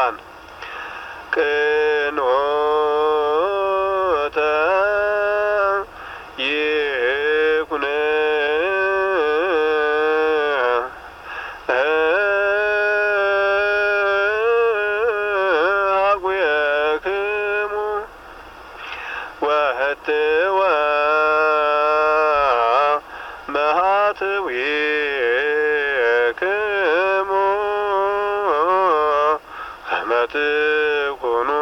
ቅዱሳን ቅኖተ ይኩን አጉየክሙ ወህትወ መሃትዊክሙ ከመ ትኩኑ